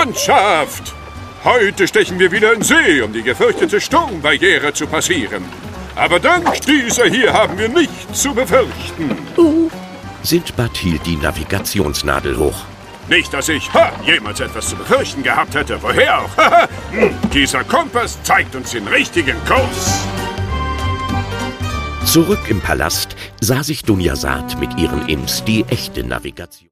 Mannschaft! Heute stechen wir wieder in See, um die gefürchtete Sturmbarriere zu passieren. Aber dank dieser hier haben wir nichts zu befürchten. Sindbad hielt die Navigationsnadel hoch. Nicht, dass ich jemals etwas zu befürchten gehabt hätte. Woher auch? Dieser Kompass zeigt uns den richtigen Kurs. Zurück im Palast sah sich Dunyazad mit ihren Imps die echte Navigation